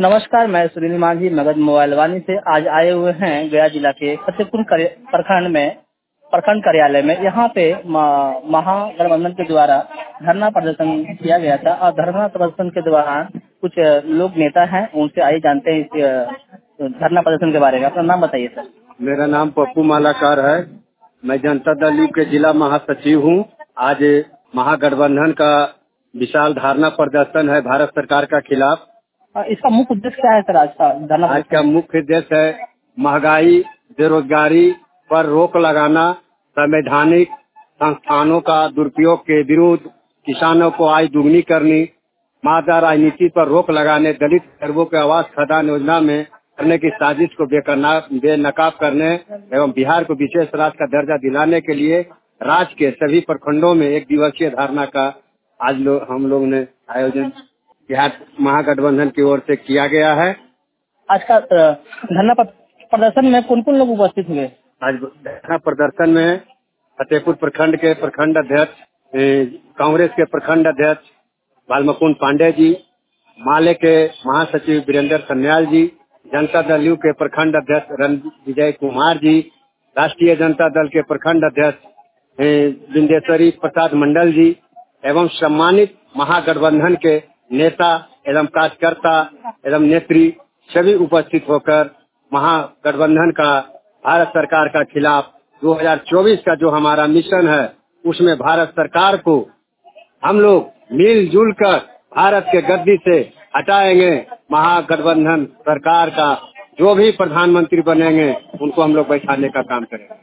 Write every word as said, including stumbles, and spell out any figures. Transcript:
नमस्कार, मैं सुनील मांझी मगध मोबाइल वाणी से आज आए हुए हैं गया जिला के फतेहपुर प्रखंड में प्रखंड कार्यालय में। यहाँ पे महागठबंधन के द्वारा धरना प्रदर्शन किया गया था और धरना प्रदर्शन के दौरान कुछ लोग नेता हैं, उनसे आइए जानते हैं इस धरना प्रदर्शन के बारे में। अपना नाम बताइए सर। मेरा नाम पप्पू मालाकार है। मैं जनता दल यू के जिला महासचिव हूँ। आज महागठबंधन का विशाल धरना प्रदर्शन है भारत सरकार का खिलाफ। इसका मुख्य उद्देश्य क्या है सर? आज का धरना आज का मुख्य उद्देश्य है महंगाई, बेरोजगारी पर रोक लगाना, संवैधानिक संस्थानों का दुरुपयोग के विरुद्ध, किसानों को आय दुगनी करनी, मादा राजनीति पर रोक लगाने, दलित गरीबों के आवास खदान योजना में करने की साजिश को बेकरना बेनकाब करने एवं बिहार को विशेष राज्य का दर्जा दिलाने के लिए राज्य के सभी प्रखंडों में एक दिवसीय धरना का आज लो, हम लोग ने आयोजन बिहार महागठबंधन की ओर से किया गया है। आज का धरना प्रदर्शन में कौन कौन लोग उपस्थित हुए? आज धरना प्रदर्शन में फतेहपुर प्रखंड के प्रखंड अध्यक्ष, कांग्रेस के प्रखंड अध्यक्ष बालमुकुंद पांडे जी, माले के महासचिव वीरेंद्र सन्याल जी, जनता दल यू के प्रखंड अध्यक्ष रणविजय कुमार जी, राष्ट्रीय जनता दल के प्रखंड अध्यक्ष बिंदेश्वरी प्रसाद मंडल जी एवं सम्मानित महागठबंधन के नेता एवं कार्यकर्ता एवं नेत्री सभी उपस्थित होकर महागठबंधन का भारत सरकार का खिलाफ दो हज़ार चौबीस का जो हमारा मिशन है उसमें भारत सरकार को हम लोग मिलजुल कर भारत के गद्दी से हटाएंगे। महागठबंधन सरकार का जो भी प्रधानमंत्री बनेंगे उनको हम लोग बैठाने का काम करेंगे।